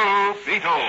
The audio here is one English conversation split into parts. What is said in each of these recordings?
Blue Beetle.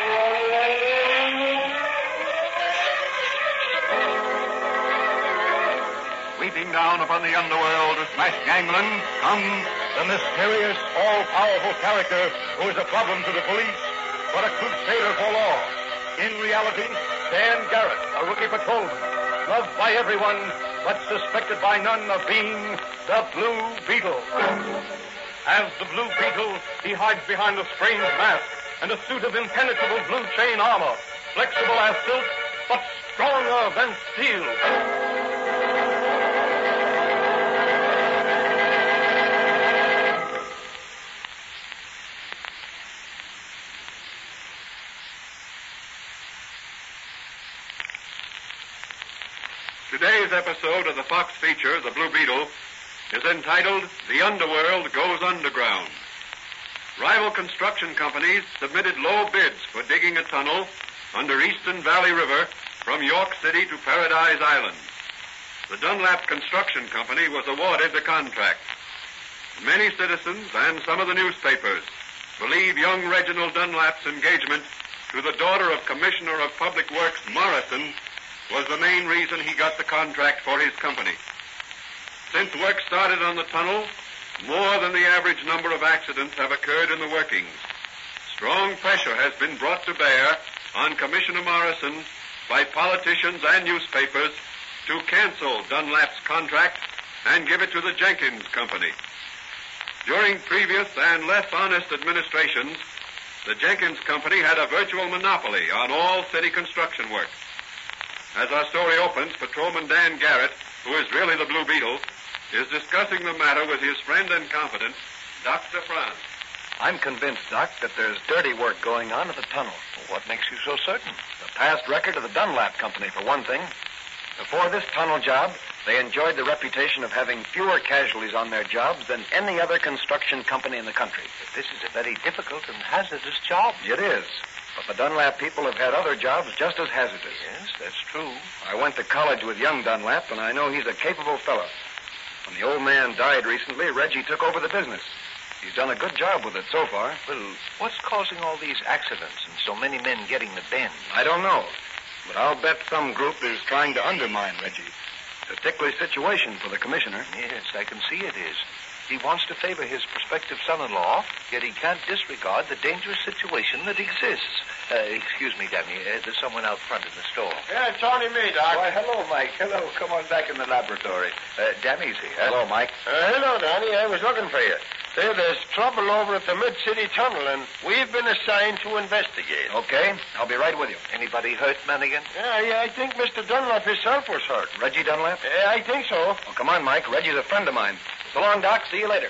Sweeping down upon the underworld to smash gangland comes the mysterious, all-powerful character who is a problem to the police, but a crusader for law. In reality, Dan Garrett, a rookie patrolman, loved by everyone, but suspected by none of being the Blue Beetle. As the Blue Beetle, he hides behind a strange mask and a suit of impenetrable blue chain armor, flexible as silk, but stronger than steel. Today's episode of the Fox feature, The Blue Beetle, is entitled The Underworld Goes Underground. Rival construction companies submitted low bids for digging a tunnel under Eastern Valley River from York City to Paradise Island. The Dunlap Construction Company was awarded the contract. Many citizens and some of the newspapers believe young Reginald Dunlap's engagement to the daughter of Commissioner of Public Works Morrison was the main reason he got the contract for his company. Since work started on the tunnel, more than the average number of accidents have occurred in the workings. Strong pressure has been brought to bear on Commissioner Morrison by politicians and newspapers to cancel Dunlap's contract and give it to the Jenkins Company. During previous and less honest administrations, the Jenkins Company had a virtual monopoly on all city construction work. As our story opens, Patrolman Dan Garrett, who is really the Blue Beetle, is discussing the matter with his friend and confidant, Dr. Franz. I'm convinced, Doc, that there's dirty work going on at the tunnel. Well, what makes you so certain? The past record of the Dunlap Company, for one thing. Before this tunnel job, they enjoyed the reputation of having fewer casualties on their jobs than any other construction company in the country. But this is a very difficult and hazardous job. It is. But the Dunlap people have had other jobs just as hazardous. Yes, that's true. I went to college with young Dunlap, and I know he's a capable fellow. When the old man died recently, Reggie took over the business. He's done a good job with it so far. Well, what's causing all these accidents and so many men getting the bend? I don't know. But I'll bet some group is trying to undermine Reggie. It's a ticklish situation for the commissioner. Yes, I can see it is. He wants to favor his prospective son-in-law, yet he can't disregard the dangerous situation that exists. Excuse me, Danny. There's someone out front in the store. Yeah, it's only me, Doc. Why, hello, Mike. Hello. Come on back in the laboratory. Danny's here. Hello, Mike. Hello, Danny. I was looking for you. Say, there's trouble over at the Mid-City Tunnel, and we've been assigned to investigate. Okay, I'll be right with you. Anybody hurt, Mannigan? Yeah, I think Mr. Dunlap himself was hurt. Reggie Dunlap? Yeah, I think so. Well, come on, Mike. Reggie's a friend of mine. So long, Doc. See you later.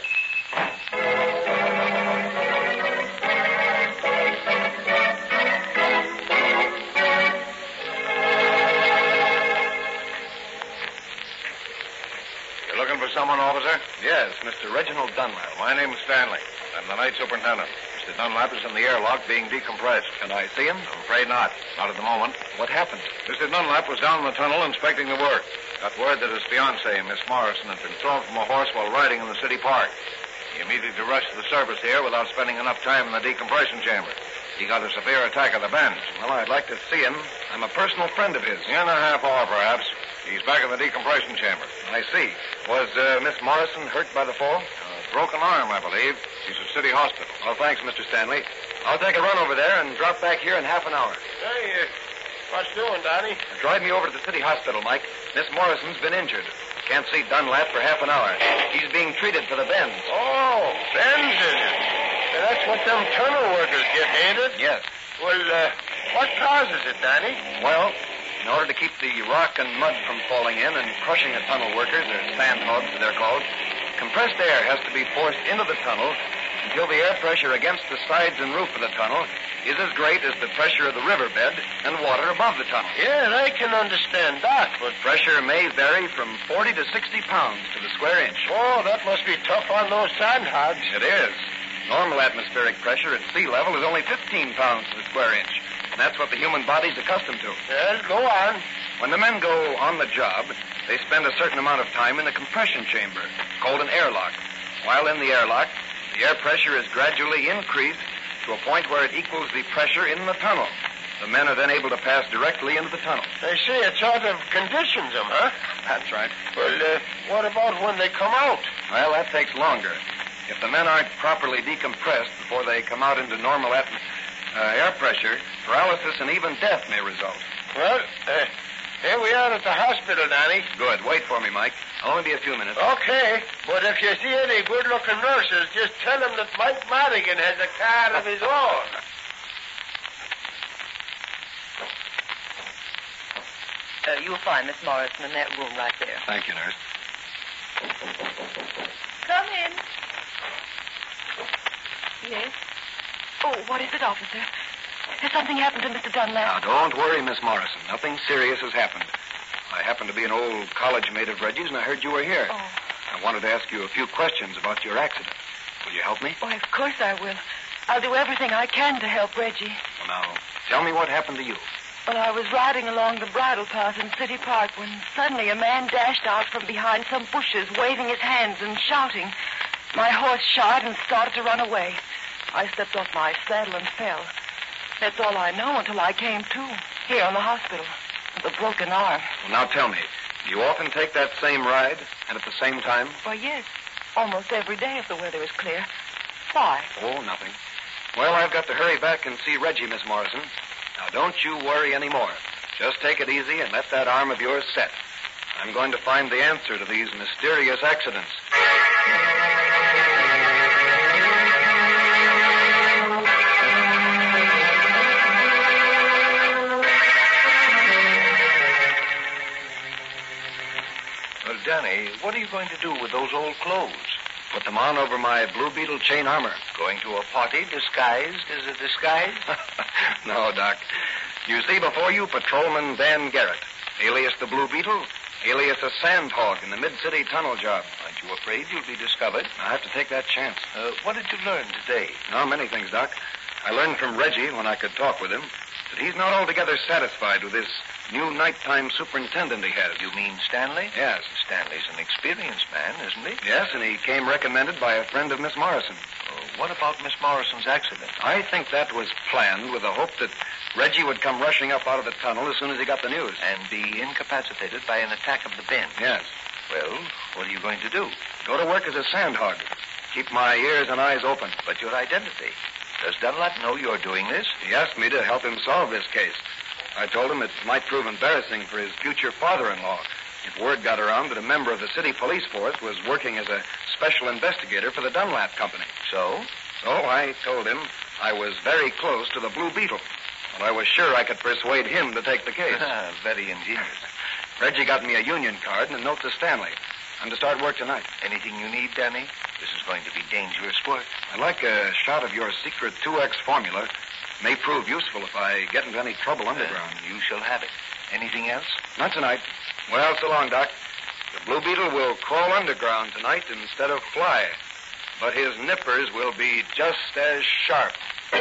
You're looking for someone, officer? Yes, Mr. Reginald Dunlap. My name's Stanley. I'm the night superintendent. Mr. Dunlap is in the airlock being decompressed. Can I see him? I'm afraid not. Not at the moment. What happened? Mr. Dunlap was down in the tunnel inspecting the work. Got word that his fiancée, Miss Morrison, had been thrown from a horse while riding in the city park. He immediately rushed to the service here without spending enough time in the decompression chamber. He got a severe attack of the bends. Well, I'd like to see him. I'm a personal friend of his. In a half hour, perhaps. He's back in the decompression chamber. I see. Was Miss Morrison hurt by the fall? Broken arm, I believe. She's at City Hospital. Well, thanks, Mr. Stanley. I'll take a run over there and drop back here in half an hour. Hey, what's doing, Danny? Drive me over to the city hospital, Mike. Miss Morrison's been injured. Can't see Dunlap for half an hour. He's being treated for the bends. Oh, bends, is it? That's what them tunnel workers get, ain't it? Yes. Well, what causes it, Danny? Well, in order to keep the rock and mud from falling in and crushing the tunnel workers, or sand hogs as they're called, compressed air has to be forced into the tunnel until the air pressure against the sides and roof of the tunnel is as great as the pressure of the riverbed and water above the tunnel. Yeah, I can understand that, but... Pressure may vary from 40 to 60 pounds to the square inch. Oh, that must be tough on those sand hogs. It is. Normal atmospheric pressure at sea level is only 15 pounds to the square inch. And that's what the human body's accustomed to. Well, go on. When the men go on the job, they spend a certain amount of time in the compression chamber, called an airlock. While in the airlock, the air pressure is gradually increased to a point where it equals the pressure in the tunnel. The men are then able to pass directly into the tunnel. They say it sort of conditions them, huh? That's right. Well, what about when they come out? Well, that takes longer. If the men aren't properly decompressed before they come out into normal air pressure, paralysis and even death may result. Well, here we are at the hospital, Danny. Good. Wait for me, Mike. I'll only be a few minutes. Okay, but if you see any good-looking nurses, just tell them that Mike Madigan has a car of his own. You'll find Miss Morrison in that room right there. Thank you, nurse. Come in. Yes? Oh, what is it, officer? Has something happened to Mr. Dunlap? Now, don't worry, Miss Morrison. Nothing serious has happened. I happen to be an old college mate of Reggie's, and I heard you were here. Oh. I wanted to ask you a few questions about your accident. Will you help me? Why, of course I will. I'll do everything I can to help Reggie. Well, now, tell me what happened to you. Well, I was riding along the bridle path in City Park when suddenly a man dashed out from behind some bushes, waving his hands and shouting. My horse shied and started to run away. I stepped off my saddle and fell. That's all I know until I came to, here in the hospital, with a broken arm. Well, now tell me, do you often take that same ride and at the same time? Why, yes. Almost every day if the weather is clear. Why? Oh, nothing. Well, I've got to hurry back and see Reggie, Miss Morrison. Now, don't you worry any more. Just take it easy and let that arm of yours set. I'm going to find the answer to these mysterious accidents. Well, Danny, what are you going to do with those old clothes? Put them on over my Blue Beetle chain armor. Going to a party disguised as a disguise? No, Doc. You see before you Patrolman Dan Garrett, alias the Blue Beetle, alias a sandhog in the Mid-City tunnel job. Aren't you afraid you'll be discovered? I have to take that chance. What did you learn today? Oh, many things, Doc. I learned from Reggie, when I could talk with him, that he's not altogether satisfied with this new nighttime superintendent he has. You mean Stanley? Yes. Stanley's an experienced man, isn't he? Yes, and he came recommended by a friend of Miss Morrison. What about Miss Morrison's accident? I think that was planned with the hope that Reggie would come rushing up out of the tunnel as soon as he got the news. And be incapacitated by an attack of the bend. Yes. Well, what are you going to do? Go to work as a sandhog. Keep my ears and eyes open. But your identity. Does Dunlap know you're doing this? He asked me to help him solve this case. I told him it might prove embarrassing for his future father-in-law if word got around that a member of the city police force was working as a special investigator for the Dunlap Company. So? So I told him I was very close to the Blue Beetle, and I was sure I could persuade him to take the case. Very ingenious. Reggie got me a union card and a note to Stanley. I'm to start work tonight. Anything you need, Danny? This is going to be dangerous work. I'd like a shot of your secret 2X formula. May prove useful if I get into any trouble underground. You shall have it. Anything else? Not tonight. Well, so long, Doc. The Blue Beetle will crawl underground tonight instead of fly. But his nippers will be just as sharp.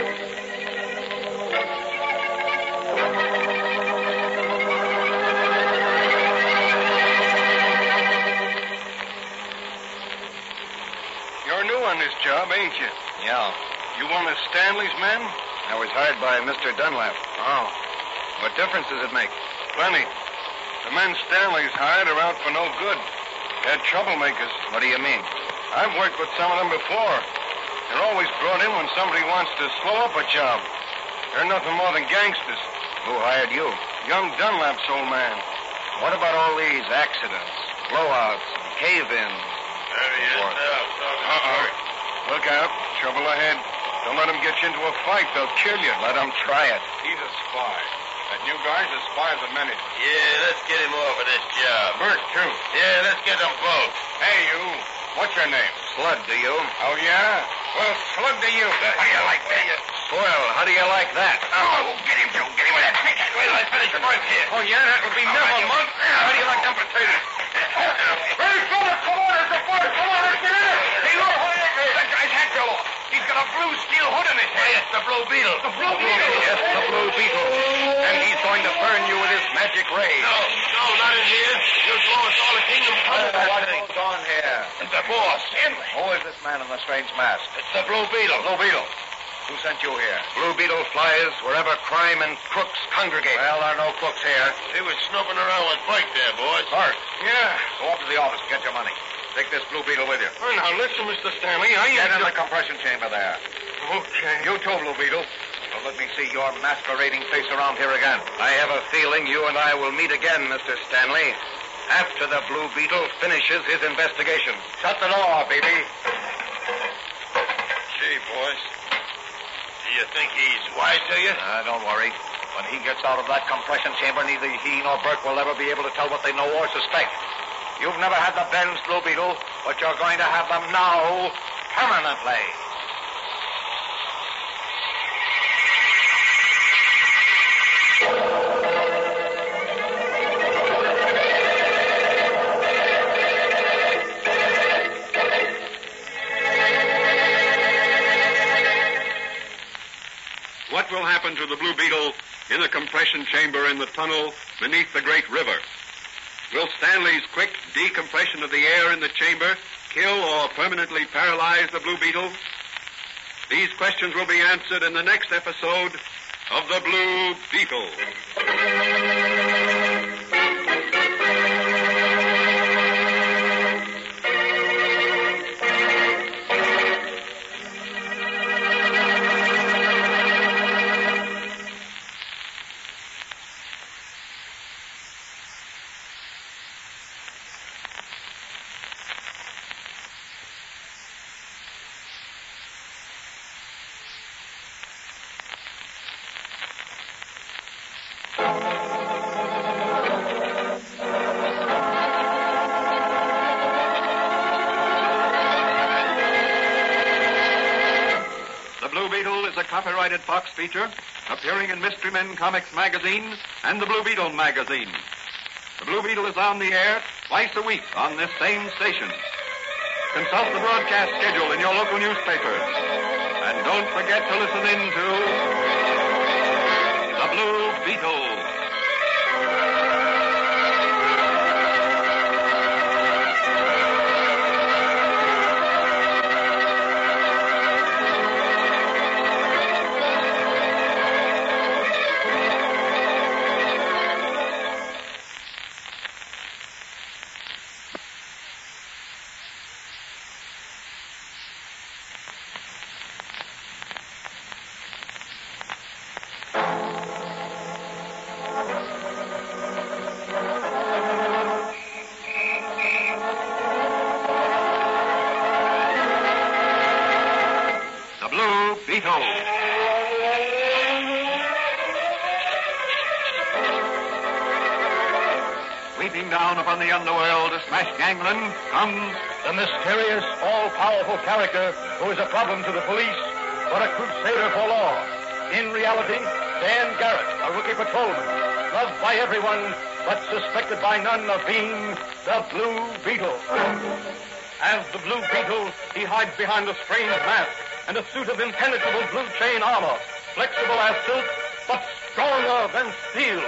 You're new on this job, ain't you? Yeah. You one of Stanley's men? I was hired by Mr. Dunlap. Oh, What difference does it make? plenty. The men Stanley's hired are out for no good. They're troublemakers. What do you mean? I've worked with some of them before. They're always brought in when somebody wants to slow up a job. They're nothing more than gangsters. Who hired you? Young Dunlap's old man. What about all these accidents, blowouts, and cave-ins? There he is now. Look out. Trouble ahead. Don't let them get you into a fight. They'll kill you. Let them try it. He's a spy. That new guy's a spy of the manager. Yeah, let's get him off of this job. Bert, too. Yeah, let's get them both. Hey, you. What's your name? Slug, do you? Oh, yeah? Well, slug to you. How do you like that? Swell, how do you like that? Oh, get him, Joe. Get him with that. Wait till I finish first here. Oh, yeah? That'll be never, Monk. How do you like them potatoes? Hey, fella, come on. It's the first. Come on, let's get in it. Hey, look. That guy's hat fell off. He's got a blue steel hood in his head. It's the Blue Beetle. The Blue Beetle? Yes, the Blue Beetle. And he's going to burn you with his magic ray. No, not in here. You'll blow us all the kingdom come. What goes on here? It's the boss. Who is this man in the strange mask? It's the Blue Beetle. Blue Beetle. Who sent you here? Blue Beetle flies wherever crime and crooks congregate. Well, there are no crooks here. He was snooping around with Burke there, boys. Bart, Yeah. go up to the office and get your money. Take this Blue Beetle with you. Well, now, listen, Mr. Stanley. I Get ain't... in the compression chamber there. Okay. You too, Blue Beetle. Don't let me see your masquerading face around here again. I have a feeling you and I will meet again, Mr. Stanley, after the Blue Beetle finishes his investigation. Shut the door, baby. Gee, boys. Do you think he's wise to you? Don't worry. When he gets out of that compression chamber, neither he nor Burke will ever be able to tell what they know or suspect. You've never had the bends, Blue Beetle, but you're going to have them now, permanently. What will happen to the Blue Beetle in the compression chamber in the tunnel beneath the great river? Will Stanley's quick decompression of the air in the chamber kill or permanently paralyze the Blue Beetle? These questions will be answered in the next episode of The Blue Beetle. The Blue Beetle is a copyrighted Fox feature appearing in Mystery Men Comics magazine and the Blue Beetle magazine. The Blue Beetle is on the air twice a week on this same station. Consult the broadcast schedule in your local newspapers. And don't forget to listen in to The Blue Beetle. Beetle. Sweeping down upon the underworld to smash gangland comes the mysterious, all-powerful character who is a problem to the police, but a crusader for law. In reality, Dan Garrett, a rookie patrolman, loved by everyone, but suspected by none of being the Blue Beetle. As the Blue Beetle, he hides behind a strange mask and a suit of impenetrable blue chain armor, flexible as silk, but stronger than steel.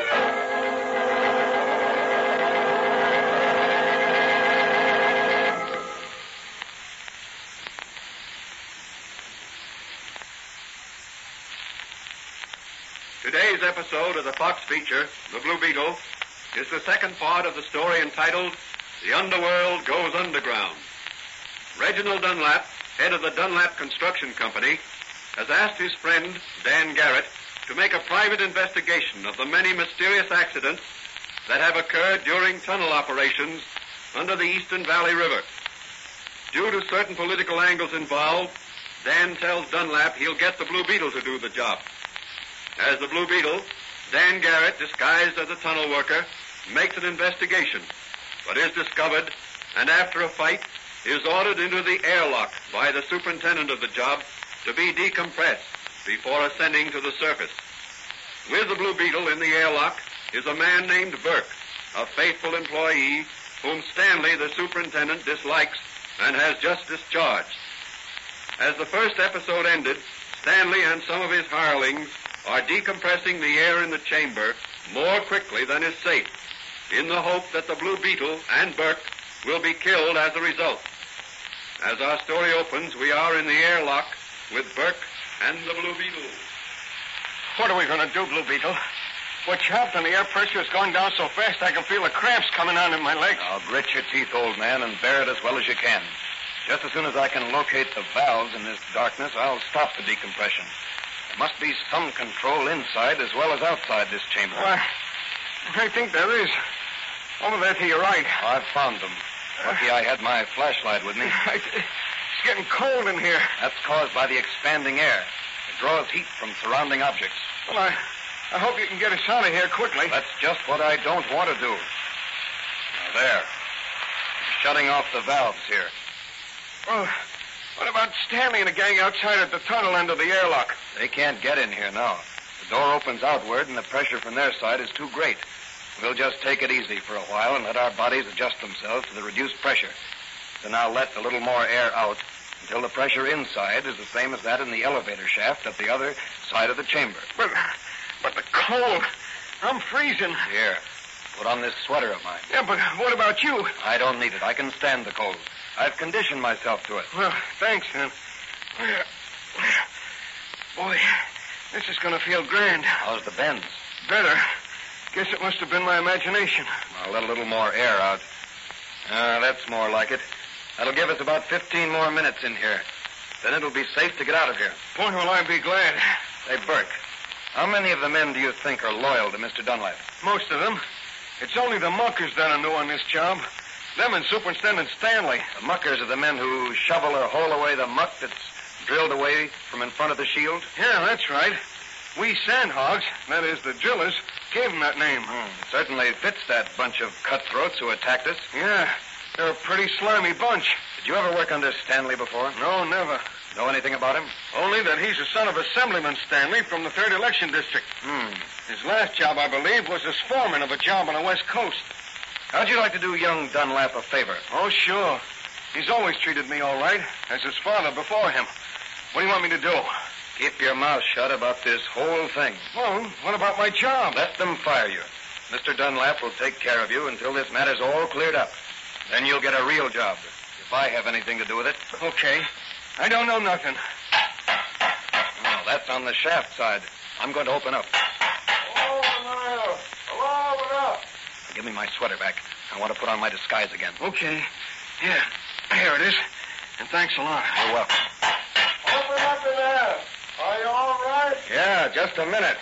Today's episode of the Fox feature, The Blue Beetle, is the second part of the story entitled The Underworld Goes Underground. Reginald Dunlap, head of the Dunlap Construction Company, has asked his friend, Dan Garrett, to make a private investigation of the many mysterious accidents that have occurred during tunnel operations under the Eastern Valley River. Due to certain political angles involved, Dan tells Dunlap he'll get the Blue Beetle to do the job. As the Blue Beetle, Dan Garrett, disguised as a tunnel worker, makes an investigation, but is discovered, and after a fight, is ordered into the airlock by the superintendent of the job to be decompressed before ascending to the surface. With the Blue Beetle in the airlock is a man named Burke, a faithful employee whom Stanley, the superintendent, dislikes and has just discharged. As the first episode ended, Stanley and some of his hirelings are decompressing the air in the chamber more quickly than is safe, in the hope that the Blue Beetle and Burke will be killed as a result. As our story opens, we are in the airlock with Burke and the Blue Beetle. What are we going to do, Blue Beetle? We're trapped and the air pressure is going down so fast I can feel the cramps coming on in my legs. Now, grit your teeth, old man, and bear it as well as you can. Just as soon as I can locate the valves in this darkness, I'll stop the decompression. There must be some control inside as well as outside this chamber. Well, I think there is. Over there to your right. I've found them. Lucky I had my flashlight with me. It's getting cold in here. That's caused by the expanding air. It draws heat from surrounding objects. Well, I hope you can get us out of here quickly. That's just what I don't want to do. Now, there. I'm shutting off the valves here. Well, what about Stanley and the gang outside at the tunnel end of the airlock? They can't get in here now. The door opens outward, and the pressure from their side is too great. We'll just take it easy for a while and let our bodies adjust themselves to the reduced pressure. Then I'll let a little more air out until the pressure inside is the same as that in the elevator shaft at the other side of the chamber. But the cold. I'm freezing. Here, put on this sweater of mine. Yeah, but what about you? I don't need it. I can stand the cold. I've conditioned myself to it. Well, thanks, then. Boy, this is going to feel grand. How's the bends? Better. Guess it must have been my imagination. I'll let a little more air out. That's more like it. That'll give us about 15 more minutes in here. Then it'll be safe to get out of here. Boy, will I be glad. Hey, Burke, how many of the men do you think are loyal to Mr. Dunlap? Most of them. It's only the muckers that are new on this job. Them and Superintendent Stanley. The muckers are the men who shovel or haul away the muck that's drilled away from in front of the shield? Yeah, that's right. We sandhogs, that is the drillers, gave them that name. It certainly fits that bunch of cutthroats who attacked us. Yeah, they're a pretty slimy bunch. Did you ever work under Stanley before? No, never. Know anything about him? Only that he's a son of Assemblyman Stanley from the 3rd Election District. His last job, I believe, was as foreman of a job on the West Coast. How'd you like to do young Dunlap a favor? Oh, sure. He's always treated me all right, as his father before him. What do you want me to do? Keep your mouth shut about this whole thing. Well, what about my job? Let them fire you. Mr. Dunlap will take care of you until this matter's all cleared up. Then you'll get a real job, if I have anything to do with it. Okay. I don't know nothing. Oh, that's on the shaft side. I'm going to open up. Hello, open up. Give me my sweater back. I want to put on my disguise again. Okay. Yeah, here it is. And thanks a lot. You're welcome. Open up in there. Are you all right? Yeah, just a minute.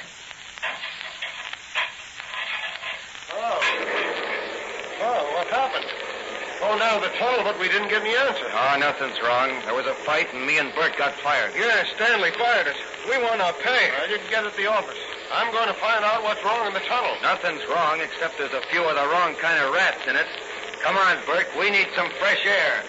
Oh, what happened? Oh, now the tunnel, but we didn't get any answer. Oh, nothing's wrong. There was a fight, and me and Bert got fired. Yeah, Stanley fired us. We want our pay. I didn't get at the office. I'm going to find out what's wrong in the tunnel. Nothing's wrong, except there's a few of the wrong kind of rats in it. Come on, Bert. We need some fresh air.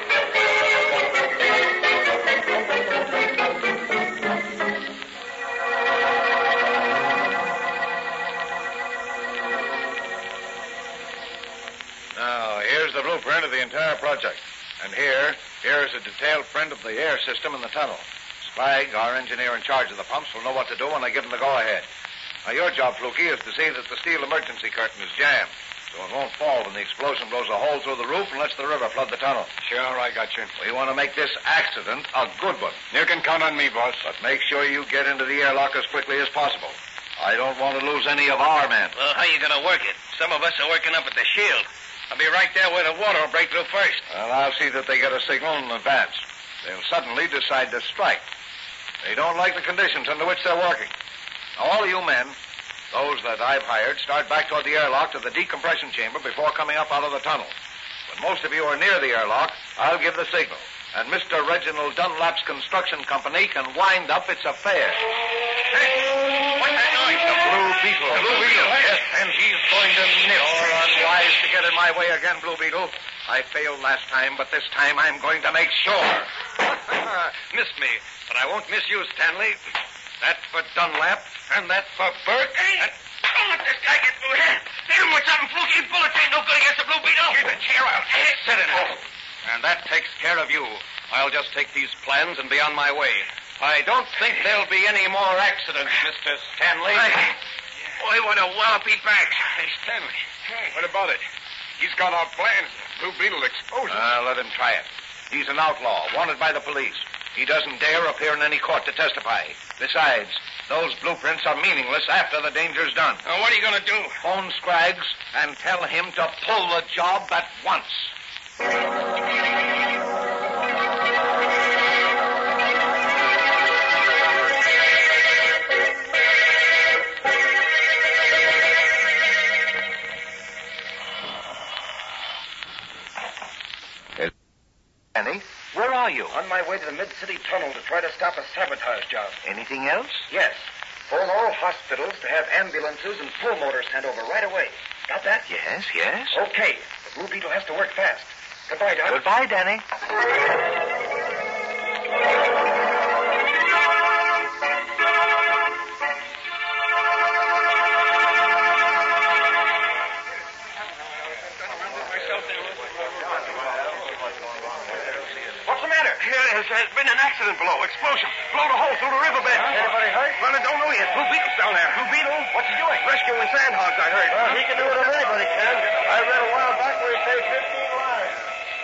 Now, here's the blueprint of the entire project. And here's a detailed print of the air system in the tunnel. Spag, our engineer in charge of the pumps, will know what to do when I give him the go-ahead. Now, your job, Fluky, is to see that the steel emergency curtain is jammed, so it won't fall when the explosion blows a hole through the roof and lets the river flood the tunnel. Sure, I got you. We want to make this accident a good one. You can count on me, boss. But make sure you get into the airlock as quickly as possible. I don't want to lose any of our men. Well, how you going to work it? Some of us are working up at the shield. I'll be right there where the water will break through first. Well, I'll see that they get a signal in advance. They'll suddenly decide to strike. They don't like the conditions under which they're working. Now, all of you men, those that I've hired, start back toward the airlock to the decompression chamber before coming up out of the tunnel. When most of you are near the airlock, I'll give the signal. And Mr. Reginald Dunlap's construction company can wind up its affairs. Hey, what's that noise? The Blue Beetle. The Blue Beetle, Yes, and he's going to nip. You're unwise to get in my way again, Blue Beetle. I failed last time, but this time I'm going to make sure. Missed me, but I won't miss you, Stanley. That's for Dunlap, and that's for Burke. Hey, don't let this guy get through here. Hit him with something, Fluky. Bullets ain't no good against the Blue Beetle. Get the chair out. Sit in it. And that takes care of you. I'll just take these plans and be on my way. I don't think there'll be any more accidents, Mr. Stanley. Boy, what a wallop he backs. Hey, Stanley. What about it? He's got our plans. Blue Beetle exposed. Let him try it. He's an outlaw, wanted by the police. He doesn't dare appear in any court to testify. Besides, those blueprints are meaningless after the danger's done. What are you going to do? Phone Scraggs and tell him to pull the job at once. Danny, where are you? On my way to the Mid-City Tunnel to try to stop a sabotage job. Anything else? Yes. Phone all hospitals to have ambulances and pull motors sent over right away. Got that? Yes, yes. Okay. The Blue Beetle has to work fast. Goodbye, Doc. Goodbye, Danny. What's the matter? There's been an accident below. Explosion. Blowed a hole through the riverbed. Anybody hurt? Well, I don't know yet. Blue Beetle's down there. Blue Beetle? What's he doing? Rescuing sandhogs, I heard. Well, he can do it if anybody can. I read a while back where he saved 15 lives.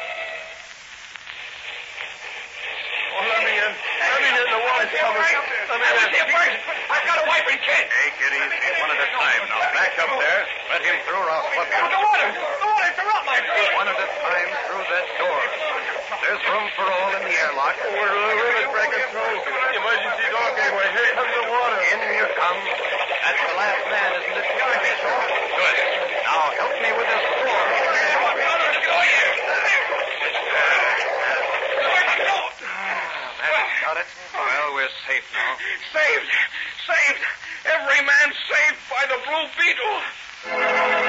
Oh, let me in. Let me in. The water's coming. Let me in. Here first. I've got a wife and kid. Hey, kiddies, one at a time. Now, back up there. Let him through or I'll flip you. The water. The water. It's around my feet. One at a time through that door. There's room for all in the airlock. We're really breaking through. Emergency door gateway. Here comes the water. In you come. That's the last man, isn't it? Good. Now, help me with this door. That's got it. Well, we're safe now. Saved. Saved. Every man saved by the Blue Beetle.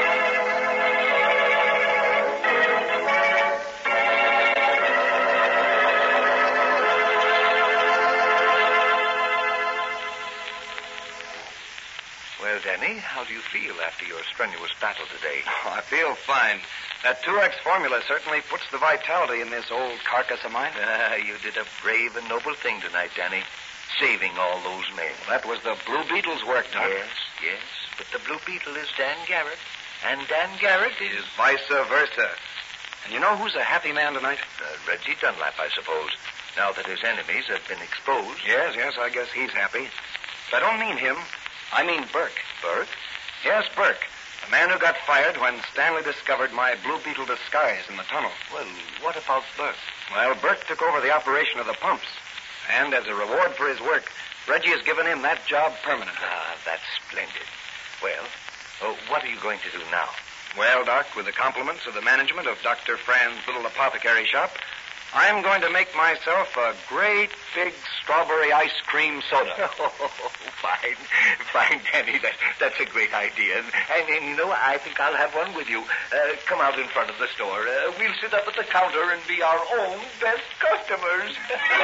Well, Danny, how do you feel after your strenuous battle today? Oh, I feel fine. That 2X formula certainly puts the vitality in this old carcass of mine. You did a brave and noble thing tonight, Danny. Saving all those men. That was the Blue Beetle's work, Doc. Yes. But the Blue Beetle is Dan Garrett. And Dan Garrett is... Vice versa. And you know who's a happy man tonight? Reggie Dunlap, I suppose. Now that his enemies have been exposed. Yes, I guess he's happy. But I don't mean him. I mean Burke. Burke? Yes, Burke. The man who got fired when Stanley discovered my Blue Beetle disguise in the tunnel. Well, what about Burke? Well, Burke took over the operation of the pumps. And as a reward for his work, Reggie has given him that job permanently. Ah, that's splendid. Well, what are you going to do now? Well, Doc, with the compliments of the management of Dr. Fran's little apothecary shop, I'm going to make myself a great big strawberry ice cream soda. Fine, Danny. That's a great idea. And you know, I think I'll have one with you. Come out in front of the store. We'll sit up at the counter and be our own best customers.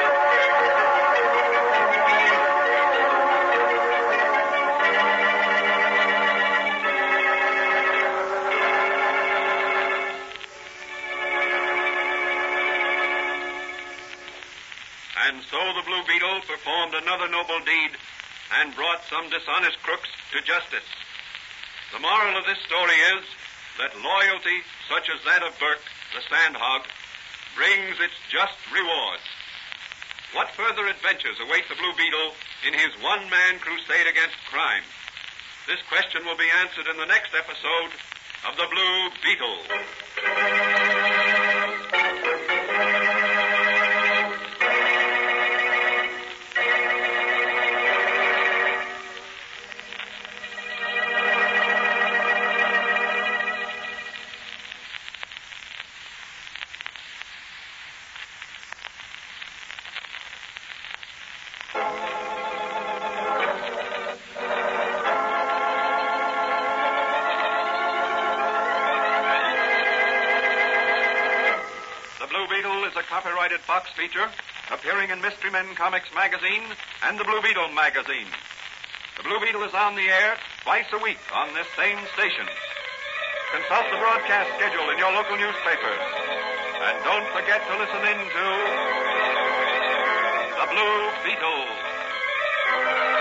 And so the Blue Beetle performed another noble deed and brought some dishonest crooks to justice. The moral of this story is that loyalty, such as that of Burke, the sandhog, brings its just rewards. What further adventures await the Blue Beetle in his one-man crusade against crime? This question will be answered in the next episode of The Blue Beetle. Copyrighted Fox feature appearing in Mystery Men Comics magazine and the Blue Beetle magazine. The Blue Beetle is on the air twice a week on this same station. Consult the broadcast schedule in your local newspapers. And don't forget to listen in to The Blue Beetle.